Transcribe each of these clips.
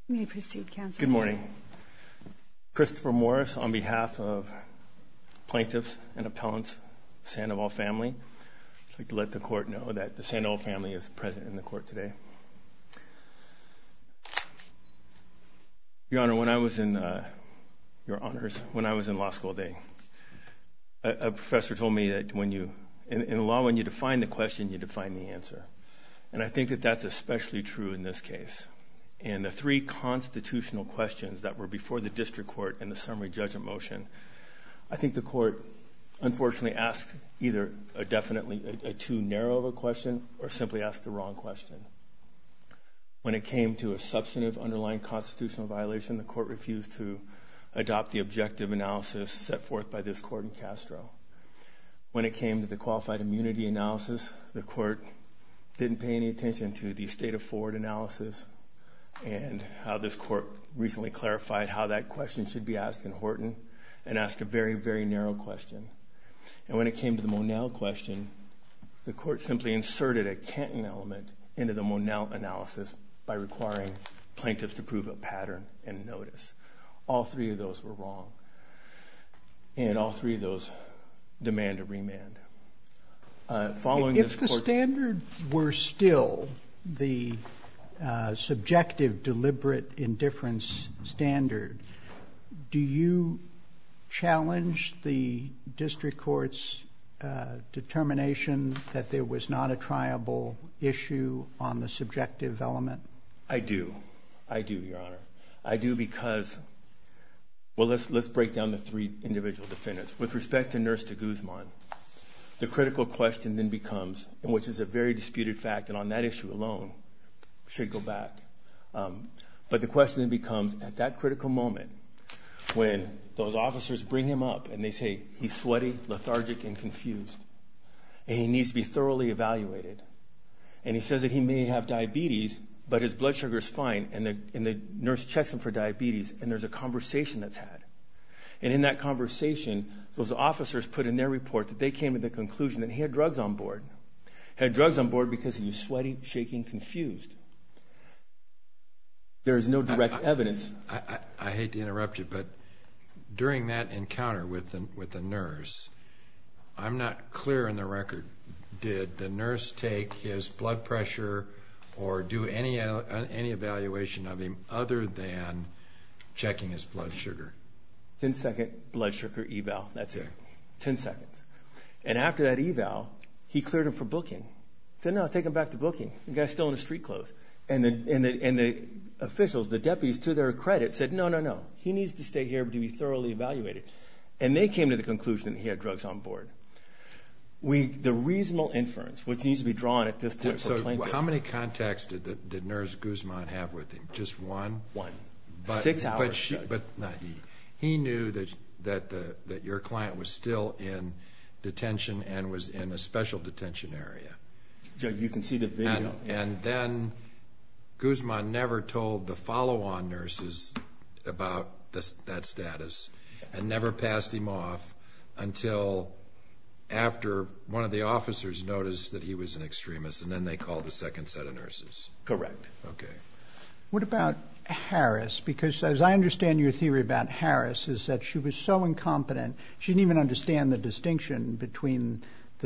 You may proceed, counsel. Good morning. Christopher Morris on behalf of plaintiffs and appellants, Sandoval family. I'd like to let the court know that the Sandoval family is present in the court today. Your Honor, when I was in law school, a professor told me that in law, when you define the question, you define the answer. And I think that that's especially true in this case. And the three constitutional questions that were before the district court in the summary judgment motion, I think the court unfortunately asked either a too narrow of a question or simply asked the wrong question. When it came to a substantive underlying constitutional violation, the court refused to adopt the objective analysis set forth by this court in Castro. When it came to the qualified immunity analysis, the court didn't pay any attention to the state of Ford analysis and how this court recently clarified how that question should be asked in Horton and asked a very, very narrow question. And when it came to the Monell question, the court simply inserted a Canton element into the Monell analysis by requiring plaintiffs to prove a pattern and notice. All three of those were wrong. And all three of those demand a remand. If the standard were still the subjective deliberate indifference standard, do you challenge the district court's determination that there was not a triable issue on the subjective element? I do, Your Honor. I do because, well, let's break down the three individual defendants. With respect to Nurse de Guzman, the critical question then becomes, and which is a very disputed fact, and on that issue alone, should go back. But the question then becomes, at that critical moment, when those officers bring him up and they say he's sweaty, lethargic, and confused, and he needs to be thoroughly evaluated, and he says that he may have diabetes, but his blood sugar is fine, and the nurse checks him for diabetes, and there's a conversation that's had. And in that conversation, those officers put in their report that they came to the conclusion that he had drugs on board. He had drugs on board because he was sweaty, shaking, confused. There is no direct evidence. I hate to interrupt you, but during that encounter with the nurse, I'm not clear in the record. Did the nurse take his blood pressure or do any evaluation of him other than checking his blood sugar? 10-second blood sugar eval, that's it. 10 seconds. And after that eval, he cleared him for booking. He said, no, take him back to booking. The guy's still in his street clothes. And the officials, the deputies, to their credit, said, no, he needs to stay here to be thoroughly evaluated. And they came to the conclusion that he had drugs on board. The reasonable inference, which needs to be drawn at this point for plaintiff. So how many contacts did Nurse Guzman have with him? Just one? One. 6 hours. But not he. He knew that your client was still in detention and was in a special detention area. Judge, you can see the video. And then Guzman never told the follow-on nurses about that status and never passed him off until after one of the officers noticed that he was an extremist, and then they called the second set of nurses. Correct. Okay. What about Harris? Because as I understand your theory about Harris is that she was so incompetent, she didn't even understand the distinction between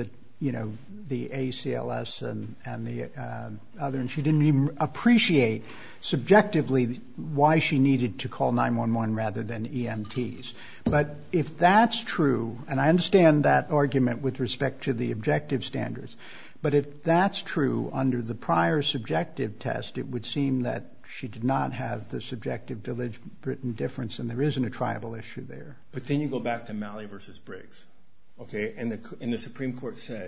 the ACLS and the other, and she didn't even appreciate subjectively why she needed to call 911 rather than EMTs. But if that's true, and I understand that argument with respect to the objective standards, but if that's true under the prior subjective test, it would seem that she did not have the subjective deliberate indifference, and there isn't a triable issue there. But then you go back to Malley versus Briggs, okay? And the Supreme Court said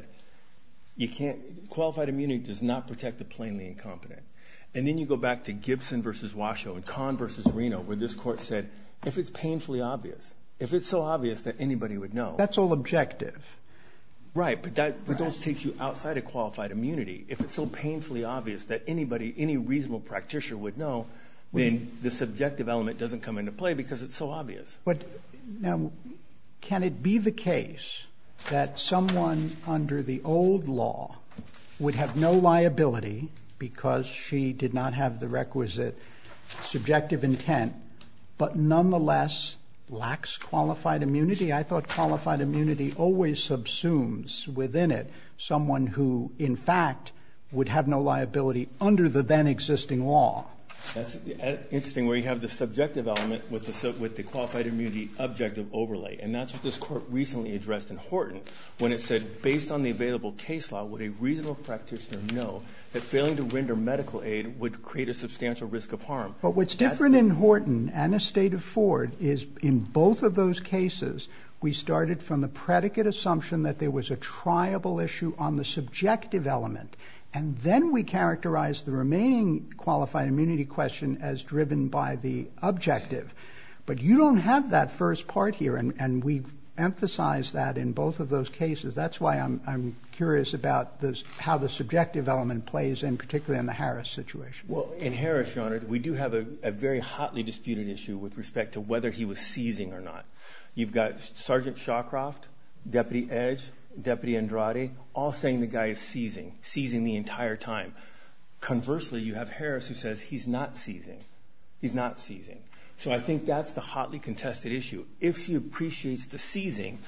qualified immunity does not protect the plainly incompetent. And then you go back to Gibson versus Washoe and Kahn versus Reno, where this court said, if it's painfully obvious, if it's so obvious that anybody would know. That's all objective. Right, but those take you outside of qualified immunity. If it's so painfully obvious that any reasonable practitioner would know, then the subjective element doesn't come into play because it's so obvious. But now, can it be the case that someone under the old law would have no liability because she did not have the requisite subjective intent, but nonetheless lacks qualified immunity? I thought qualified immunity always subsumes within it someone who, in fact, would have no liability under the then existing law. That's interesting, where you have the subjective element with the qualified immunity objective overlay. And that's what this court recently addressed in Horton when it said, based on the available case law, would a reasonable practitioner know that failing to render medical aid would create a substantial risk of harm? But what's different in Horton and the state of Ford is in both of those cases, we started from the predicate assumption that there was a triable issue on the subjective element. And then we characterized the remaining qualified immunity question as driven by the objective. But you don't have that first part here, and we've emphasized that in both of those cases. That's why I'm curious about how the subjective element plays in, particularly in the Harris situation. Well, in Harris, Your Honor, we do have a very hotly disputed issue with respect to whether he was seizing or not. You've got Sergeant Shawcroft, Deputy Edge, Deputy Andrade, all saying the guy is seizing the entire time. Conversely, you have Harris who says he's not seizing. He's not seizing. So I think that's the hotly contested issue. If she appreciates the seizing,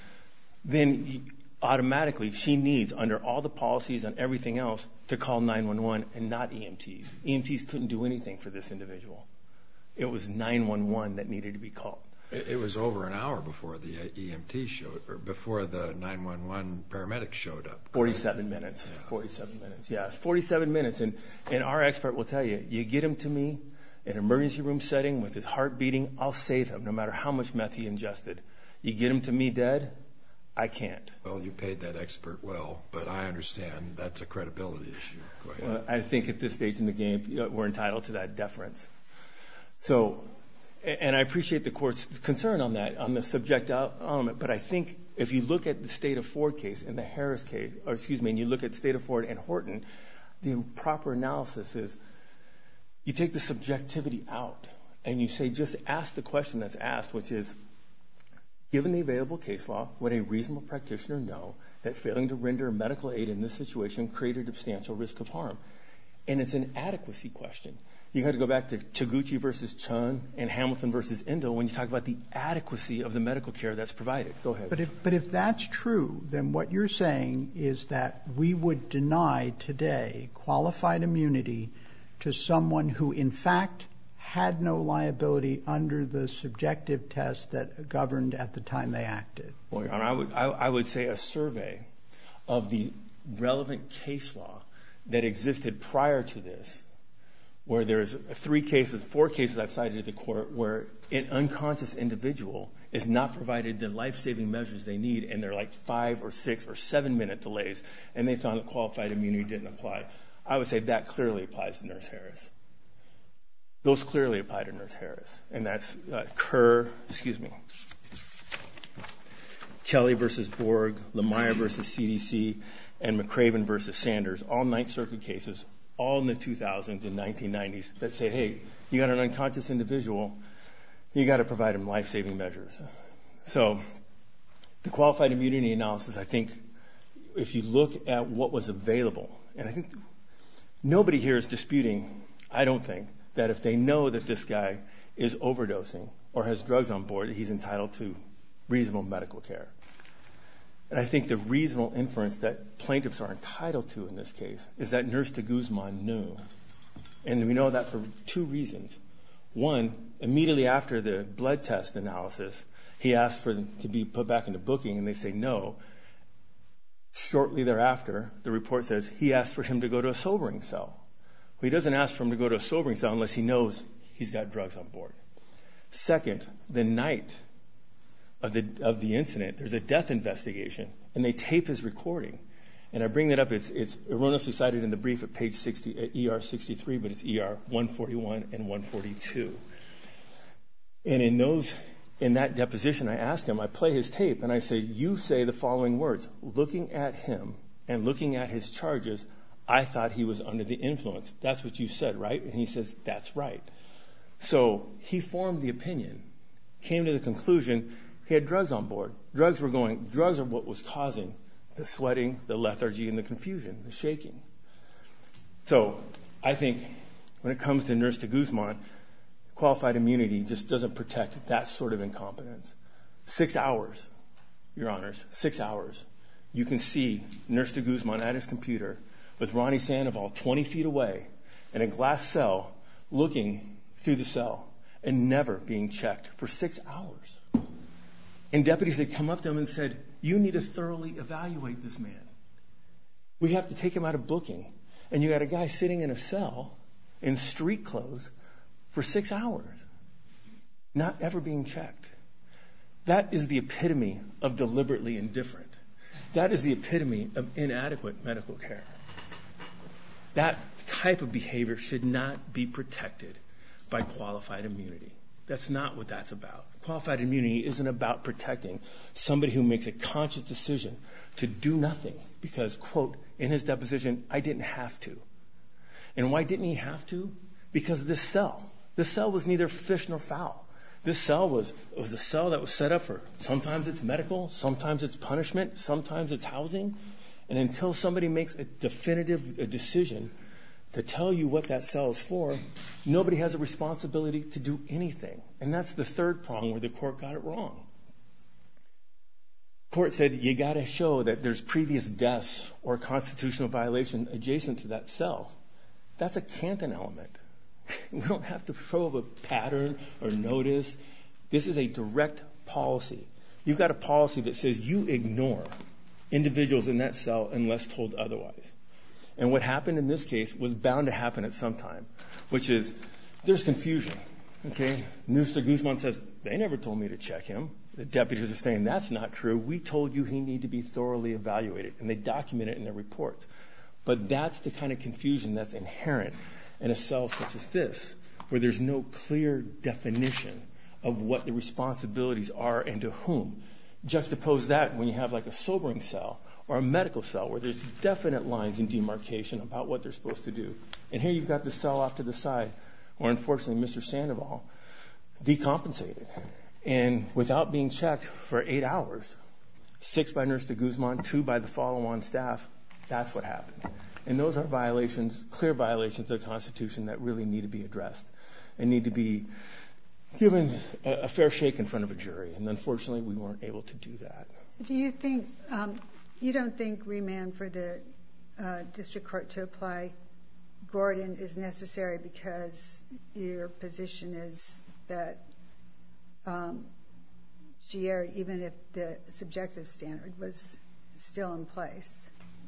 then automatically she needs, under all the policies and everything else, to call 911 and not EMTs. EMTs couldn't do anything for this individual. It was 911 that needed to be called. It was over an hour before the EMT showed, or before the 911 paramedics showed up. 47 minutes. Yeah. 47 minutes. Yeah, 47 minutes. And our expert will tell you, you get him to me in an emergency room setting with his heart beating, I'll save him no matter how much meth he ingested. You get him to me dead, I can't. Well, you paid that expert well, but I understand that's a credibility issue. Go ahead. Well, I think at this stage in the game, we're entitled to that deference. So, and I appreciate the court's concern on that, on the subjective element, but I think if you look at the State of Ford case and the Harris case, and you look at State of Ford and Horton, the proper analysis is you take the subjectivity out and you say just ask the question that's asked, which is, given the available case law, would a reasonable practitioner know that failing to render medical aid in this situation created a substantial risk of harm? And it's an adequacy question. You got to go back to Taguchi versus Chun and Hamilton versus Endo when you talk about the adequacy of the medical care that's provided. Go ahead. But if that's true, then what you're saying is that we would deny today qualified immunity to someone who, in fact, had no liability under the subjective test that governed at the time they acted. Well, Your Honor, I would say a survey of the relevant case law that existed prior to this, where there's 4 cases I've cited to the court where an unconscious individual is not provided the life-saving measures they need, and they're like 5 or 6 or 7 minute delays, and they found that qualified immunity didn't apply. I would say that clearly applies to Nurse Harris. Those clearly apply to Nurse Harris, and that's Kelly versus Borg, Lemire versus CDC, and McCraven versus Sanders, all Ninth Circuit cases, all in the 2000s and 1990s, that say, hey, you got an unconscious individual, you got to provide him life-saving measures. So the qualified immunity analysis, I think, if you look at what was available, and I think nobody here is disputing, I don't think, that if they know that this guy is overdosing or has drugs on board, he's entitled to reasonable medical care. And I think the reasonable inference that plaintiffs are entitled to in this case is that Nurse de Guzman knew. And we know that for 2 reasons. One, immediately after the blood test analysis, he asked for them to be put back into booking, and they say no. Shortly thereafter, the report says he asked for him to go to a sobering cell. Well, he doesn't ask for him to go to a sobering cell unless he knows he's got drugs on board. Second, the night of the incident, there's a death investigation, and they tape his recording. And I bring that up, it's erroneously cited in the brief at page 60, at ER 63, but it's ER 141 and 142. And in that deposition, I ask him, I play his tape, and I say, you say the following words, looking at him and looking at his charges, I thought he was under the influence. That's what you said, right? And he says, that's right. So he formed the opinion, came to the conclusion, he had drugs on board. Drugs are what was causing the sweating, the lethargy, and the confusion, the shaking. So I think when it comes to Nurse de Guzman, qualified immunity just doesn't protect that sort of incompetence. 6 hours, Your Honors, 6 hours. You can see Nurse de Guzman at his computer with Ronnie Sandoval 20 feet away in a glass cell looking through the cell and never being checked for 6 hours. And deputies had come up to him and said, you need to thoroughly evaluate this man. We have to take him out of booking. And you got a guy sitting in a cell in street clothes for 6 hours, not ever being checked. That is the epitome of deliberately indifferent. That is the epitome of inadequate medical care. That type of behavior should not be protected by qualified immunity. That's not what that's about. Qualified immunity isn't about protecting somebody who makes a conscious decision to do nothing because, quote, in his deposition, I didn't have to. And why didn't he have to? Because this cell was neither fish nor fowl. This cell was a cell that was set up for sometimes it's medical, sometimes it's punishment, sometimes it's housing. And until somebody makes a definitive decision to tell you what that cell is for, nobody has a responsibility to do anything. And that's the third prong where the court got it wrong. The court said you got to show that there's previous deaths or constitutional violation adjacent to that cell. That's a Canton element. We don't have to show a pattern or notice. This is a direct policy. You've got a policy that says you ignore individuals in that cell unless told otherwise. And what happened in this case was bound to happen at some time, which is there's confusion. Okay, Nurse de Guzman says, they never told me to check him. The deputies are saying, that's not true. We told you he needed to be thoroughly evaluated. And they document it in their reports. But that's the kind of confusion that's inherent in a cell such as this, where there's no clear definition of what the responsibilities are and to whom. Juxtapose that when you have like a sobering cell or a medical cell where there's definite lines in demarcation about what they're supposed to do. And here you've got the cell off to the side, or unfortunately Mr. Sandoval, decompensated. And without being checked for 8 hours, 6 by Nurse de Guzman, 2 by the follow-on staff, that's what happened. And those are violations, clear violations of the Constitution that really need to be addressed and need to be given a fair shake in front of a jury. And unfortunately, we weren't able to do that. Do you think, you don't think remand for the district court to apply Gordon is necessary because your position is that she erred even if the subjective standard was still in place?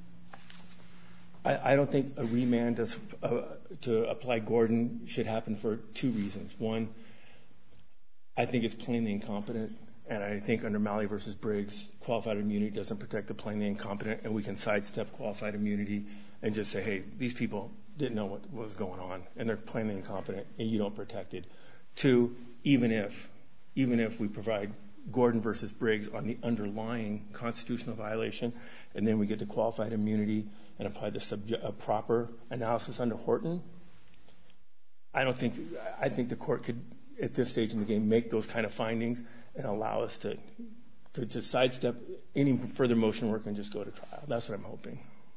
I don't think a remand to apply Gordon should happen for 2 reasons. One, I think it's plainly incompetent, and I think under Malley v. Briggs, qualified immunity doesn't protect the plainly incompetent, and we can sidestep qualified immunity and just say, hey, these people didn't know what was going on, and they're plainly incompetent, and you don't protect it. 2, even if we provide Gordon v. Briggs on the underlying constitutional violation, and then we get to qualified immunity and apply a proper analysis under Horton, I think the court could, at this stage in the game, make those kind of findings and allow us to sidestep any further motion work and just go to trial. That's what I'm hoping.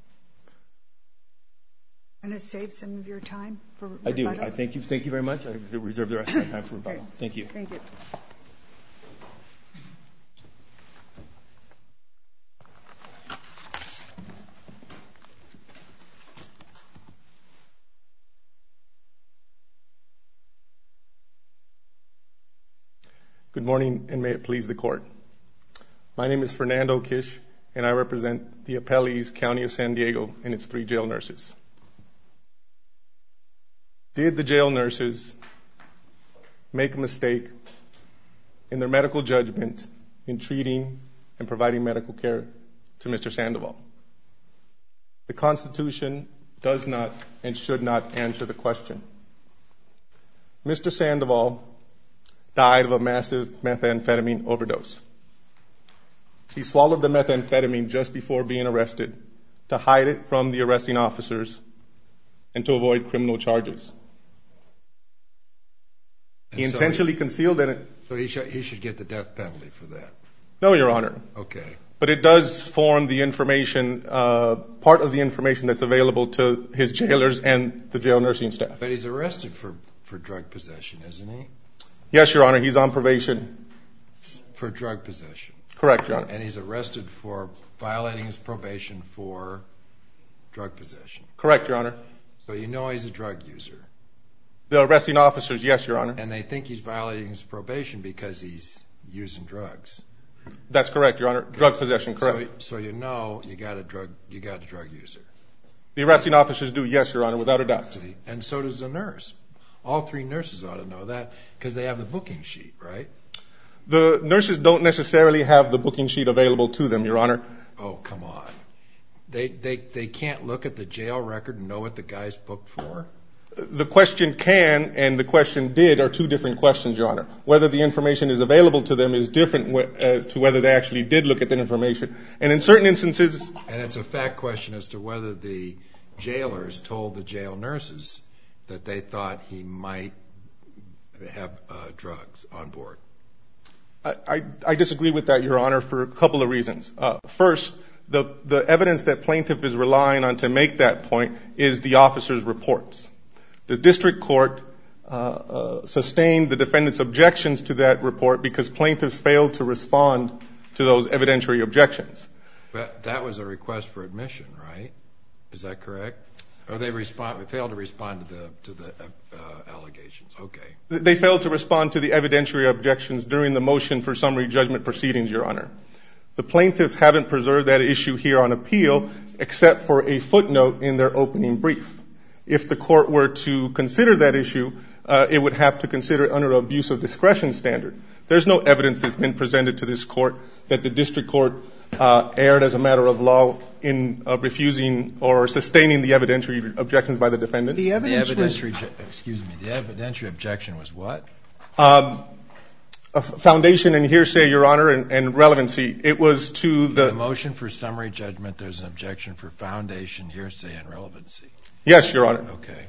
And it saves some of your time for rebuttal? I do. I thank you. Thank you very much. I reserve the rest of my time for rebuttal. Okay. Thank you. Thank you. Good morning, and may it please the court. My name is Fernando Kish, and I represent the appellees, County of San Diego, and its 3 jail nurses. Did the jail nurses make a mistake in their medical judgment in treating and providing medical care to Mr. Sandoval? The Constitution does not and should not answer the question. Mr. Sandoval died of a massive methamphetamine overdose. He swallowed the methamphetamine just before being arrested to hide it from the arresting officers and to avoid criminal charges. He intentionally concealed it. So he should get the death penalty for that? No, Your Honor. Okay. but it does form the information, part of the information that's available to his jailers and the jail nursing staff. But he's arrested for drug possession, isn't he? Yes, Your Honor, he's on probation. For drug possession. Correct, Your Honor. And he's arrested for violating his probation for drug possession. Correct, Your Honor. So you know he's a drug user. The arresting officers, yes, Your Honor. And they think he's violating his probation because he's using drugs. That's correct, Your Honor. Drug possession, correct. So you know you got a drug user. The arresting officers do, yes, Your Honor, without a doubt. And so does the nurse. All three nurses ought to know that because they have the booking sheet, right? The nurses don't necessarily have the booking sheet available to them, Your Honor. Oh, come on. They can't look at the jail record and know what the guy's booked for? The question can and the question did are two different questions, Your Honor. Whether the information is available to them is different to whether they actually did look at the information. And in certain instances... And it's a fact question as to whether the jailers told the jail nurses that they thought he might have drugs on board. I disagree with that, Your Honor, for a couple of reasons. First, the evidence that plaintiff is relying on to make that point is the officer's reports. The district court sustained the defendant's objections to that report because plaintiffs failed to respond to those evidentiary objections. But that was a request for admission, right? Is that correct? Or they failed to respond to the allegations? Okay. They failed to respond to the evidentiary objections during the motion for summary judgment proceedings, Your Honor. The plaintiffs haven't preserved that issue here on appeal except for a footnote in their opening brief. If the court were to consider that issue, it would have to consider it under an abuse of discretion standard. There's no evidence that's been presented to this court that the district court erred as a matter of law in refusing or sustaining the evidentiary objections by the defendants. The evidentiary objection was what? A foundation and hearsay, Your Honor, and relevancy. It was to the motion for summary judgment. There's an objection for foundation, hearsay, and relevancy. Yes, Your Honor. Okay.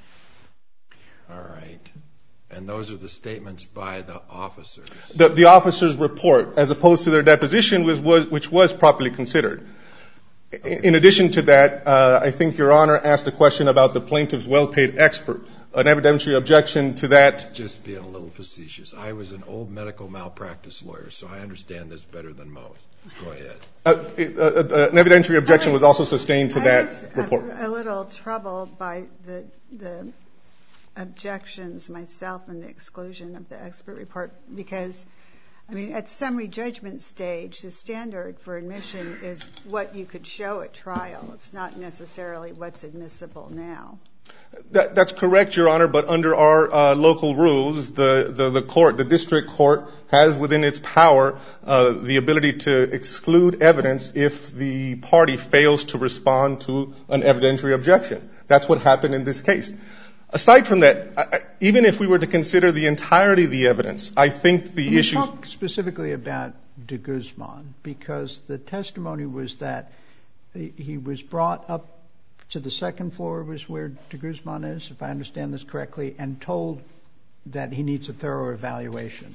All right. And those are the statements by the officers. The officers' report, as opposed to their deposition, which was properly considered. In addition to that, I think Your Honor asked a question about the plaintiff's well-paid expert. An evidentiary objection to that. Just being a little facetious. I was an old medical malpractice lawyer, so I understand this better than most. Go ahead. An evidentiary objection was also sustained to that report. I was a little troubled by the objections myself and the exclusion of the expert report because, I mean, at summary judgment stage, the standard for admission is what you could show at trial. It's not necessarily what's admissible now. That's correct, Your Honor, but under our local rules, the district court has within its power the ability to exclude evidence if the party fails to respond to an evidentiary objection. That's what happened in this case. Aside from that, even if we were to consider the entirety of the evidence, I think the issue... Can you talk specifically about de Guzman? Because the testimony was that he was brought up to the second floor was where de Guzman is, if I understand this correctly, and told that he needs a thorough evaluation.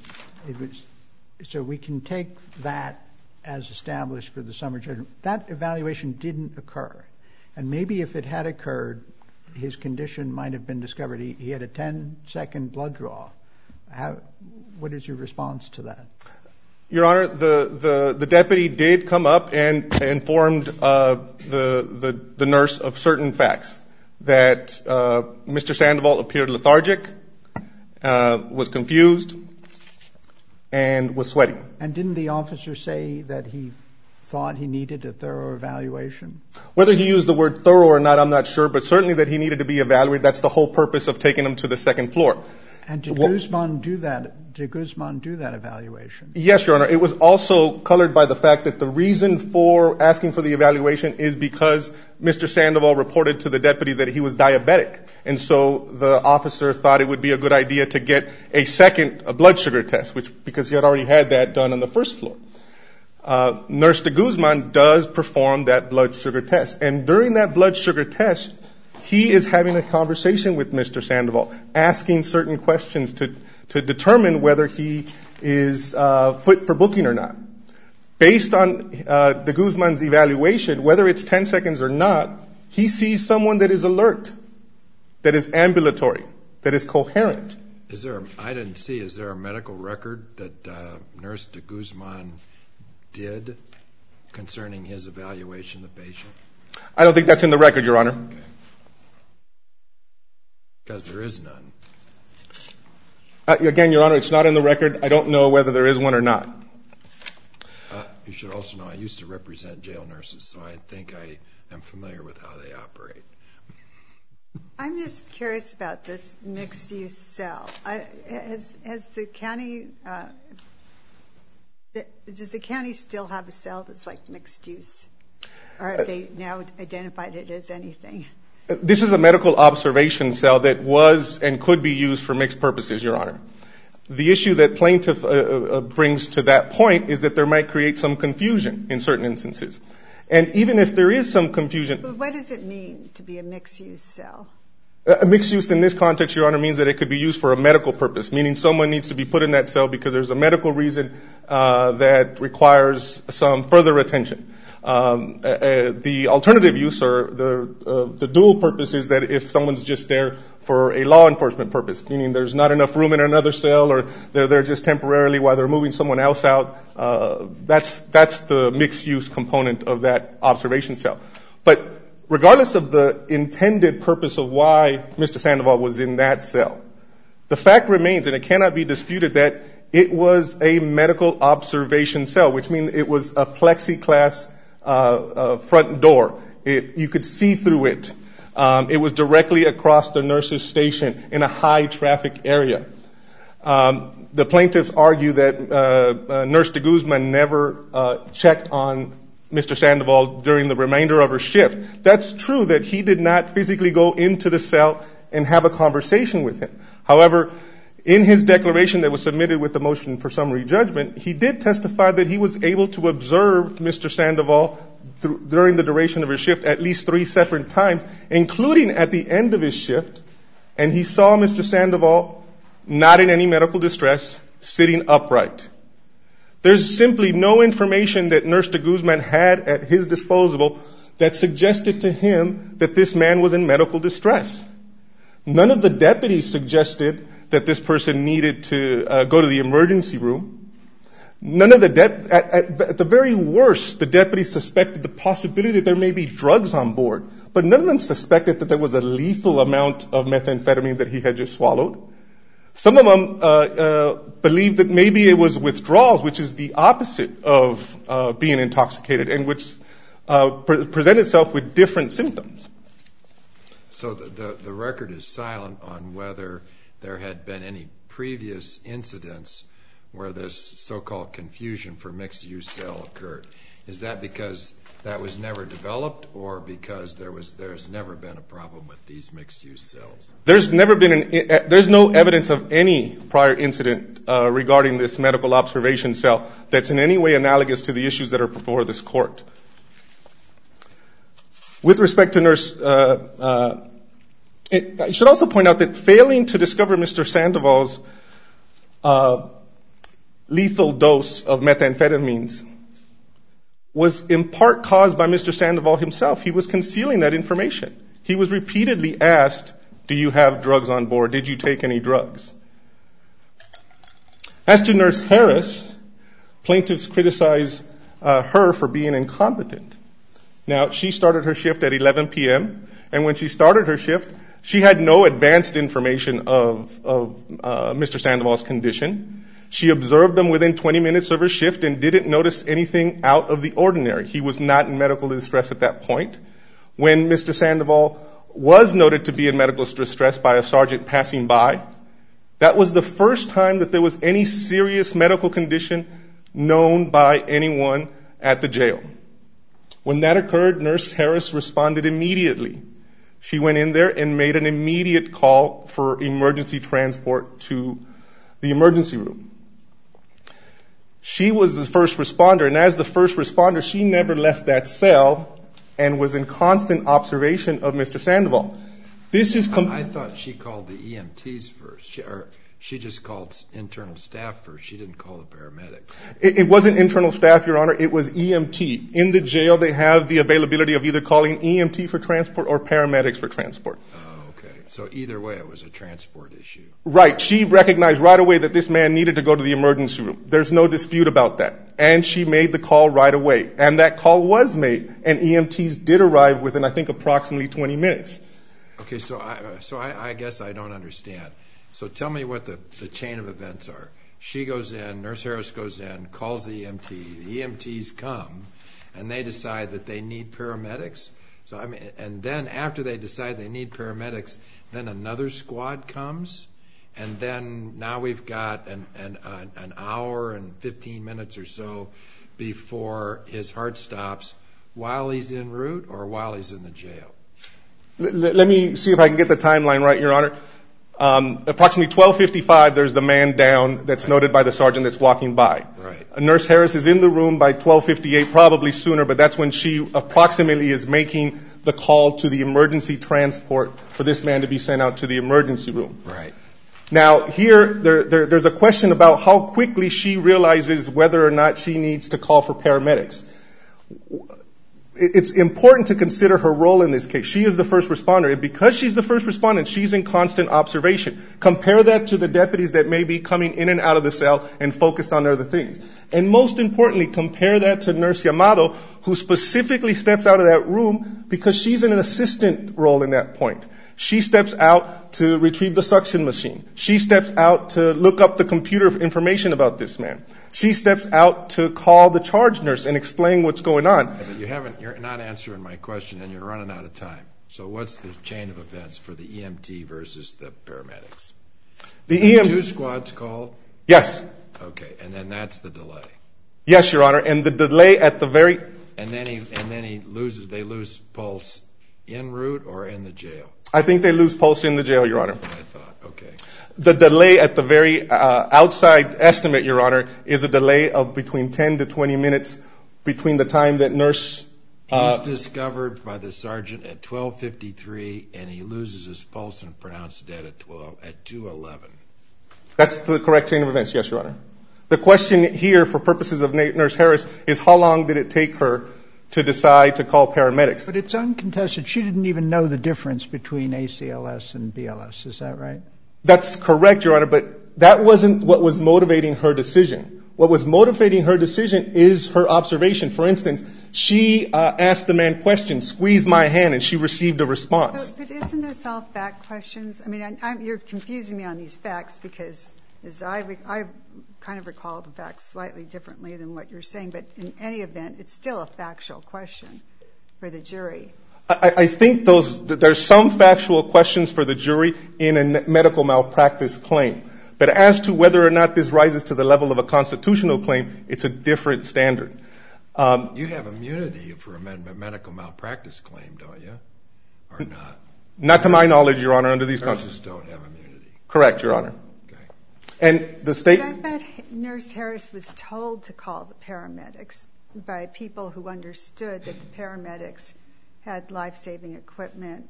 So we can take that as established for the summary judgment. That evaluation didn't occur. And maybe if it had occurred, his condition might have been discovered. He had a 10-second blood draw. What is your response to that? Your Honor, the deputy did come up and informed the nurse of certain facts, that Mr. Sandoval appeared lethargic, was confused, and was sweating. And didn't the officer say that he thought he needed a thorough evaluation? Whether he used the word thorough or not, I'm not sure, but certainly that he needed to be evaluated. That's the whole purpose of taking him to the second floor. And did Guzman do that? Did Guzman do that evaluation? Yes, Your Honor. It was also colored by the fact that the reason for asking for the evaluation is because Mr. Sandoval reported to the deputy that he was diabetic. And so the officer thought it would be a good idea to get a blood sugar test, because he had already had that done on the first floor. Nurse de Guzman does perform that blood sugar test. And during that blood sugar test, he is having a conversation with Mr. Sandoval, asking certain questions to determine whether he is fit for booking or not. Based on de Guzman's evaluation, whether it's 10 seconds or not, he sees someone that is alert, that is ambulatory, that is coherent. Is there a medical record that Nurse de Guzman did concerning his evaluation of the patient? I don't think that's in the record, Your Honor. Okay. Because there is none. Again, Your Honor, it's not in the record. I don't know whether there is one or not. You should also know I used to represent jail nurses, so I think I am familiar with how they operate. I'm just curious about this mixed-use cell. Has the county, does the county still have a cell that's like mixed use? Or have they now identified it as anything? This is a medical observation cell that was and could be used for mixed purposes, Your Honor. The issue that plaintiff brings to that point is that there might create some confusion in certain instances. And even if there is some confusion... But what does it mean to be a mixed-use cell? A mixed use in this context, Your Honor, means that it could be used for a medical purpose, meaning someone needs to be put in that cell because there's a medical reason that requires some further attention. The alternative use or the dual purpose is that if someone's just there for a law enforcement purpose, meaning there's not enough room in another cell or they're there just temporarily while they're moving someone else out, that's the mixed use component of that observation cell. But regardless of the intended purpose of why Mr. Sandoval was in that cell, the fact remains, and it cannot be disputed, that it was a medical observation cell, which means it was a plexiglass front door. You could see through it. It was directly across the nurse's station in a high traffic area. The plaintiffs argue that Nurse de Guzman never checked on Mr. Sandoval during the remainder of her shift. That's true that he did not physically go into the cell and have a conversation with him. However, in his declaration that was submitted with the motion for summary judgment, he did testify that he was able to observe Mr. Sandoval during the duration of his shift at least 3 separate times, including at the end of his shift, and he saw Mr. Sandoval not in any medical distress, sitting upright. There's simply no information that Nurse de Guzman had at his disposal that suggested to him that this man was in medical distress. None of the deputies suggested that this person needed to go to the emergency room. None of the at the very worst, the deputies suspected the possibility that there may be drugs on board, but none of them suspected that there was a lethal amount of methamphetamine that he had just swallowed. Some of them believed that maybe it was withdrawals, which is the opposite of being intoxicated, and which present itself with different symptoms. So the record is silent on whether there had been any previous incidents where this so-called confusion for mixed-use cell occurred. Is that because that was never developed, or because there's never been a problem with these mixed-use cells? There's no evidence of any prior incident regarding this medical observation cell that's in any way analogous to the issues that are before this court. With respect to Nurse, I should also point out that failing to discover Mr. Sandoval's lethal dose of methamphetamines was in part caused by Mr. Sandoval himself. He was concealing that information. He was repeatedly asked, do you have drugs on board? Did you take any drugs? As to Nurse Harris, plaintiffs criticize her for being incompetent. Now, she started her shift at 11 p.m., and when she started her shift, she had no advanced information of Mr. Sandoval's condition. She observed him within 20 minutes of her shift and didn't notice anything out of the ordinary. He was not in medical distress at that point. When Mr. Sandoval was noted to be in medical distress by a sergeant passing by, that was the first time that there was any serious medical condition known by anyone at the jail. When that occurred, Nurse Harris responded immediately. She went in there and made an immediate call for emergency transport to the emergency room. She was the first responder, and as the first responder, she never left that cell and was in constant observation of Mr. Sandoval. I thought she called the EMTs first. She just called internal staff first. She didn't call the paramedics. It wasn't internal staff, Your Honor. It was EMT. In the jail, they have the availability of either calling EMT for transport or paramedics for transport. Oh, okay. So either way, it was a transport issue. Right. She recognized right away that this man needed to go to the emergency room. There's no dispute about that. And she made the call right away. And that call was made. And EMTs did arrive within, I think, approximately 20 minutes. Okay, so I guess I don't understand. So tell me what the chain of events are. She goes in, Nurse Harris goes in, calls the EMT. The EMTs come, and they decide that they need paramedics. So I mean, and then after they decide they need paramedics, then another squad comes, and then now we've got an hour and 15 minutes or so before his heart stops while he's en route or while he's in the jail. Let me see if I can get the timeline right, Your Honor. Approximately 12:55, there's the man down that's noted by the sergeant that's walking by. Right. Nurse Harris is in the room by 12:58, probably sooner, but that's when she approximately is making the call to the emergency transport for this man to be sent out to the emergency room. Right. Now, here, there's a question about how quickly she realizes whether or not she needs to call for paramedics. It's important to consider her role in this case. She is the first responder, and because she's the first respondent, she's in constant observation. Compare that to the deputies that may be coming in and out of the cell and focused on other things. And most importantly, compare that to Nurse Yamato, who specifically steps out of that room because she's in an assistant role in that point. She steps out to retrieve the suction machine. She steps out to look up the computer information about this man. She steps out to call the charge nurse and explain what's going on. But you're not answering my question, and you're running out of time. So what's the chain of events for the EMT versus the paramedics? Two squads called? Yes. Okay, and then that's the delay. Yes, Your Honor, and the delay at the very... And then they lose pulse en route or in the jail? I think they lose pulse in the jail, Your Honor. I thought, okay. The delay at the very outside estimate, Your Honor, is a delay of between 10 to 20 minutes between the time that nurse... He's discovered by the sergeant at 12:53, and he loses his pulse and pronounced dead at 2:11. That's the correct chain of events, yes, Your Honor. The question here, for purposes of Nurse Harris, is how long did it take her to decide to call paramedics? But it's uncontested. She didn't even know the difference between ACLS and BLS. Is that right? That's correct, Your Honor, but that wasn't what was motivating her decision. What was motivating her decision is her observation. For instance, she asked the man questions, squeeze my hand, and she received a response. But isn't this all fact questions? I mean, you're confusing me on these facts because as I kind of recall the facts slightly differently than what you're saying, but in any event, it's still a factual question for the jury. I think there's some factual questions for the jury in a medical malpractice claim. But as to whether or not this rises to the level of a constitutional claim, it's a different standard. You have immunity for a medical malpractice claim, don't you? Or not? Not to my knowledge, Your Honor, under these nurses don't have immunity. Correct, Your Honor. Okay. And the state... I thought Nurse Harris was told to call the paramedics by people who understood that the paramedics had life-saving equipment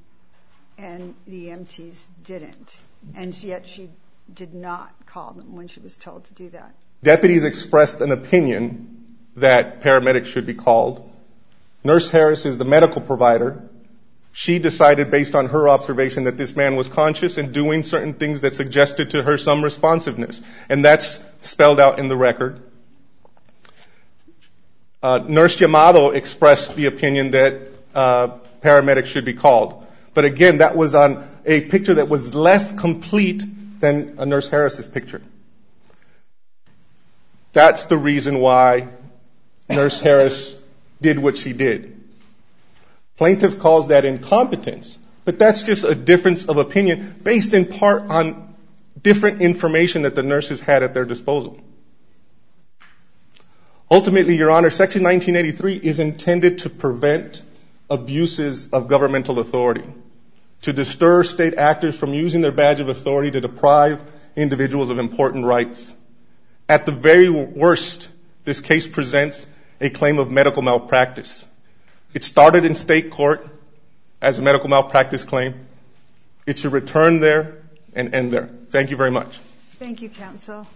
and the EMTs didn't. And yet she did not call them when she was told to do that. Deputies expressed an opinion that paramedics should be called. Nurse Harris is the medical provider. She decided based on her observation that this man was conscious and doing certain things that suggested to her some responsiveness. And that's spelled out in the record. Nurse Yamato expressed the opinion that paramedics should be called. But again, that was on a picture that was less complete than a Nurse Harris's picture. That's the reason why Nurse Harris did what she did. Plaintiff calls that incompetence, but that's just a difference of opinion based in part on different information that the nurses had at their disposal. Ultimately, Your Honor, Section 1983 is intended to prevent abuses of governmental authority, to deter state actors from using their badge of authority to deprive individuals of important rights. At the very worst, this case presents a claim of medical malpractice. It started in state court as a medical malpractice claim. It should return there and end there. Thank you very much. Thank you, counsel.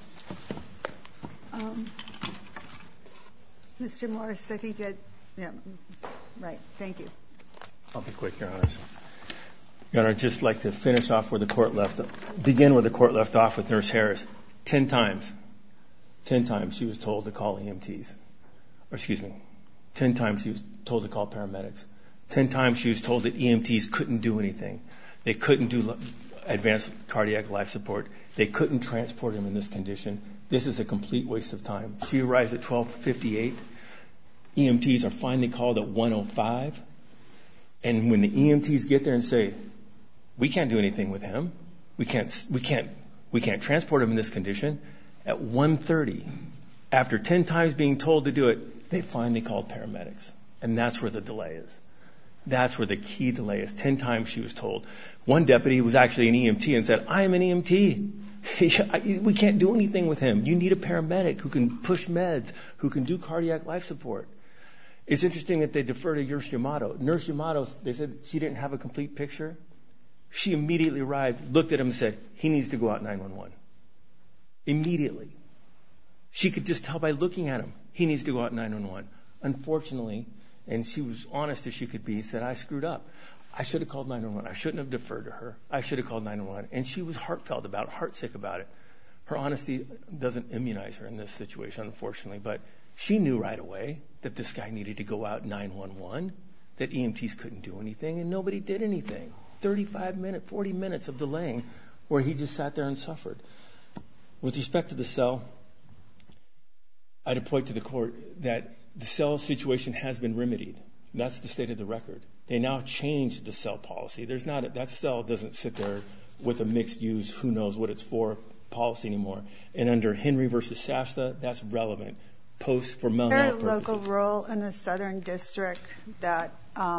Mr. Morris, I think you had, yeah, right. Thank you. I'll be quick, Your Honors. Your Honor, I'd just like to finish off where the court begin where the court left off with Nurse Harris. 10 times she was told to call EMTs. Or excuse me, 10 times she was told to call paramedics. 10 times she was told that EMTs couldn't do anything. They couldn't do advanced cardiac life support. They couldn't transport him in this condition. This is a complete waste of time. She arrives at 12:58. EMTs are finally called at 1:05. And when the EMTs get there and say, we can't do anything with him. We can't transport him in this condition. At 1:30, after 10 times being told to do it, they finally called paramedics. And that's where the delay is. That's where the key delay is. 10 times she was told. One deputy was actually an EMT and said, I am an EMT. We can't do anything with him. You need a paramedic who can push meds, who can do cardiac life support. It's interesting that they defer to Nurse Yamato. Nurse Yamato, they said she didn't have a complete picture. She immediately arrived, looked at him and said, he needs to go out 911. Immediately. She could just tell by looking at him, he needs to go out 911. Unfortunately, and she was honest as she could be, said, I screwed up. I should have called 911. I shouldn't have deferred to her. I should have called 911. And she was heartfelt about it, heartsick about it. Her honesty doesn't immunize her in this situation, unfortunately. But she knew right away that this guy needed to go out 911, that EMTs couldn't do anything, and nobody did anything. 35 minutes, 40 minutes of delaying where he just sat there and suffered. With respect to the cell, I'd point to the court that the cell situation has been remedied. That's the state of the record. They now changed the cell policy. That cell doesn't sit there with a mixed use, who knows what it's for, policy anymore. And under Henry versus Shasta, that's relevant. Post for mental health purposes. Is there a local rule in the Southern District that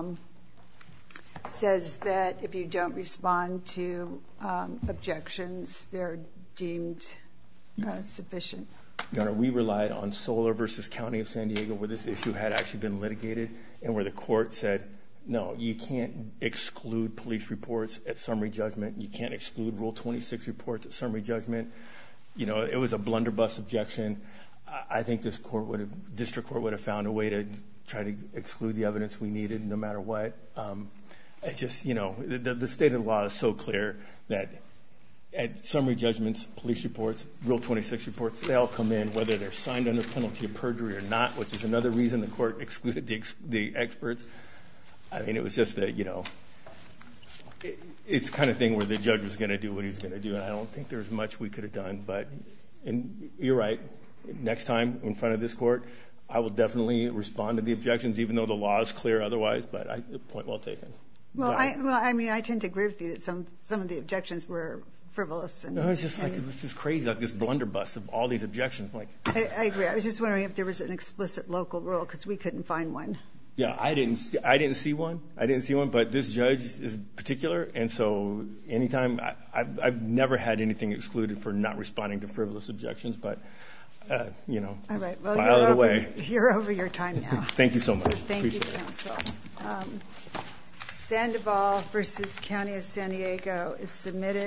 says that if you don't respond to objections, they're deemed sufficient? Your Honor, we relied on Solar versus County of San Diego, where this issue had actually been litigated, and where the court said, no, you can't exclude police reports at summary judgment. You can't exclude Rule 26 reports at summary judgment. You know, it was a blunderbuss objection. I think this district court would have found a way to try to exclude the evidence we needed, no matter what. It just, you know, the state of the law is so clear that at summary judgments, police reports, Rule 26 reports, they all come in, whether they're signed under penalty of perjury or not, which is another reason the court excluded the experts. I mean, it was just that, you know, it's the kind of thing where the judge was going to do what he was going to do, and I don't think there's much we could have done. But you're right. Next time in front of this court, I will definitely respond to the objections, even though the law is clear otherwise. But point well taken. Well, I tend to agree with you that some of the objections were frivolous. No, it's just like, this is crazy, like this blunderbuss of all these objections. I agree. I was just wondering if there was an explicit local rule, because we couldn't find one. Yeah, I didn't see one. But this judge is particular, and so anytime I've never had anything excluded for not responding to frivolous objections. But you know, all right. Well, file it away. You're over your time now. Thank you so much. Thank you, counsel. Sandoval versus County of San Diego is submitted.